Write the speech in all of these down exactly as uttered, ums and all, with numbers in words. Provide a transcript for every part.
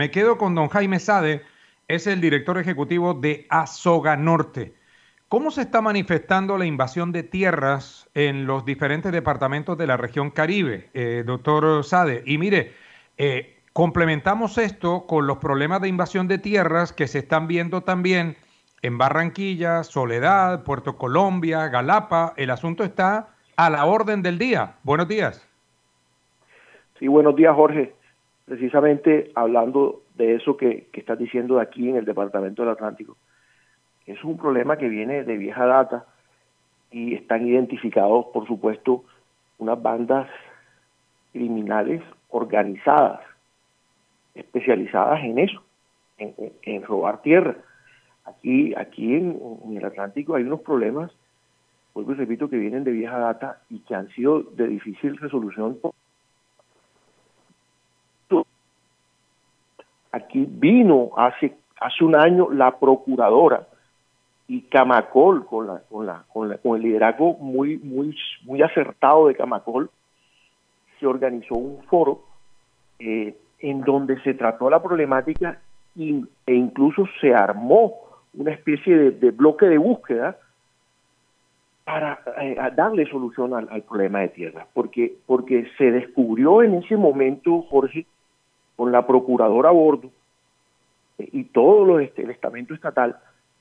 Me quedo con don Jaime Sade, es el director ejecutivo de Asoga Norte. ¿Cómo se está manifestando la invasión de tierras en los diferentes departamentos de la región Caribe, eh, doctor Sade? Y mire, eh, complementamos esto con los problemas de invasión de tierras que se están viendo también en Barranquilla, Soledad, Puerto Colombia, Galapa. El asunto está a la orden del día. Buenos días. Sí, buenos días, Jorge. Precisamente hablando de eso que, que estás diciendo de aquí en el Departamento del Atlántico, es un problema que viene de vieja data y están identificados, por supuesto, unas bandas criminales organizadas, especializadas en eso, en, en, en robar tierra. Aquí, aquí en, en el Atlántico hay unos problemas, vuelvo y repito, que vienen de vieja data y que han sido de difícil resolución. Aquí vino hace hace un año la procuradora y Camacol con la con la con, la, con el liderazgo muy muy muy acertado de Camacol se organizó un foro eh, en donde se trató la problemática y, e incluso se armó una especie de, de bloque de búsqueda para eh, darle solución al, al problema de tierra, porque porque se descubrió en ese momento, Jorge, con la procuradora a bordo eh, y todo los este, el estamento estatal,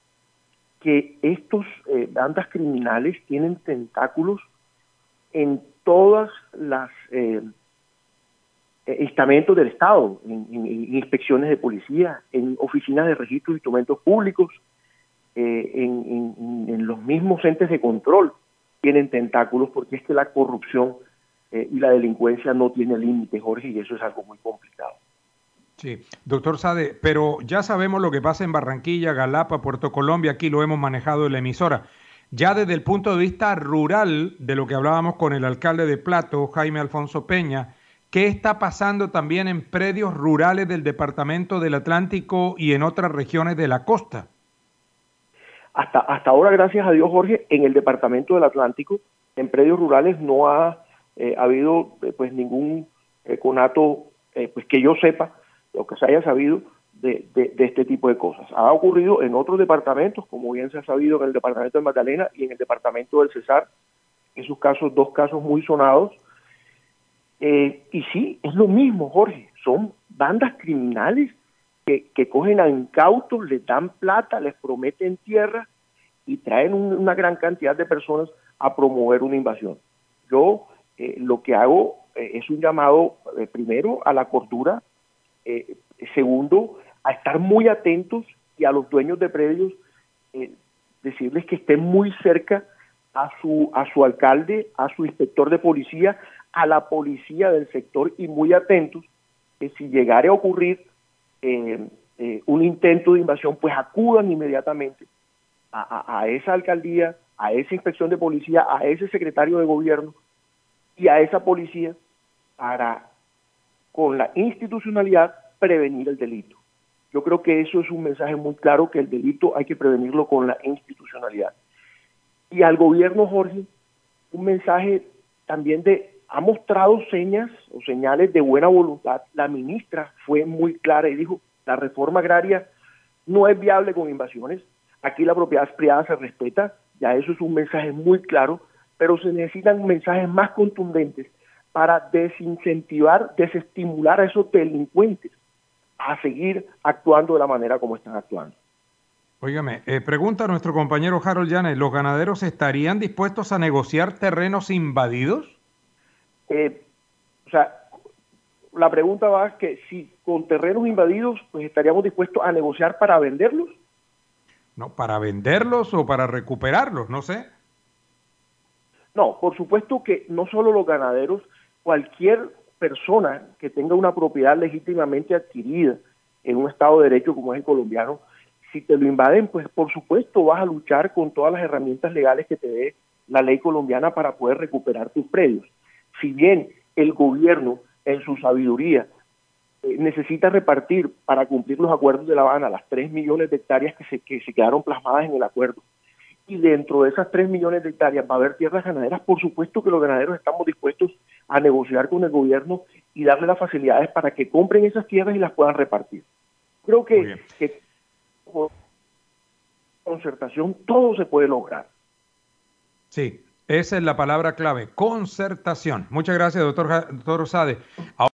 que estos eh, bandas criminales tienen tentáculos en todas las eh, estamentos del Estado, en, en, en inspecciones de policía, en oficinas de registro de instrumentos públicos, eh, en, en, en los mismos entes de control tienen tentáculos, porque es que la corrupción eh, y la delincuencia no tiene límite, Jorge, y eso es algo muy complicado. Sí, doctor Sade, pero ya sabemos lo que pasa en Barranquilla, Galapa, Puerto Colombia, aquí lo hemos manejado en la emisora. Ya desde el punto de vista rural, de lo que hablábamos con el alcalde de Plato, Jaime Alfonso Peña, ¿qué está pasando también en predios rurales del departamento del Atlántico y en otras regiones de la costa? Hasta, hasta ahora, gracias a Dios, Jorge, en el departamento del Atlántico, en predios rurales no ha eh, habido eh, pues ningún eh, conato, eh, pues que yo sepa, lo que se haya sabido de, de, de este tipo de cosas. Ha ocurrido en otros departamentos, como bien se ha sabido en el departamento de Magdalena y en el departamento del Cesar, en sus casos, dos casos muy sonados. Eh, y sí, es lo mismo, Jorge, son bandas criminales que, que cogen a incautos, les dan plata, les prometen tierra y traen un, una gran cantidad de personas a promover una invasión. Yo eh, lo que hago eh, es un llamado, eh, primero, a la cordura, eh, segundo, a estar muy atentos y a los dueños de predios eh, decirles que estén muy cerca a su, a su alcalde, a su inspector de policía, a la policía del sector y muy atentos que si llegara a ocurrir eh, eh, un intento de invasión, pues acudan inmediatamente a, a, a esa alcaldía, a esa inspección de policía, a ese secretario de gobierno y a esa policía para, con la institucionalidad, prevenir el delito. Yo creo que eso es un mensaje muy claro, que el delito hay que prevenirlo con la institucionalidad. Y al gobierno, Jorge, un mensaje también de, ha mostrado señas o señales de buena voluntad. La ministra fue muy clara y dijo, la reforma agraria no es viable con invasiones, aquí la propiedad privada se respeta, ya eso es un mensaje muy claro, pero se necesitan mensajes más contundentes para desincentivar, desestimular a esos delincuentes a seguir actuando de la manera como están actuando. Óigame, eh, pregunta a nuestro compañero Harold Llanes, ¿los ganaderos estarían dispuestos a negociar terrenos invadidos? Eh, o sea, la pregunta va que si con terrenos invadidos, pues estaríamos dispuestos a negociar para venderlos. No, ¿para venderlos o para recuperarlos? No sé. No, por supuesto que no solo los ganaderos, cualquier persona que tenga una propiedad legítimamente adquirida en un Estado de Derecho como es el colombiano, si te lo invaden, pues por supuesto vas a luchar con todas las herramientas legales que te dé la ley colombiana para poder recuperar tus predios. Si bien el gobierno, en su sabiduría, eh, necesita repartir para cumplir los acuerdos de La Habana las tres millones de hectáreas que se, que se quedaron plasmadas en el acuerdo, y dentro de esas tres millones de hectáreas va a haber tierras ganaderas, por supuesto que los ganaderos estamos dispuestos a negociar con el gobierno y darle las facilidades para que compren esas tierras y las puedan repartir. Creo que, que con concertación todo se puede lograr. Sí, esa es la palabra clave, concertación. Muchas gracias, doctor, doctor Rosade. Ahora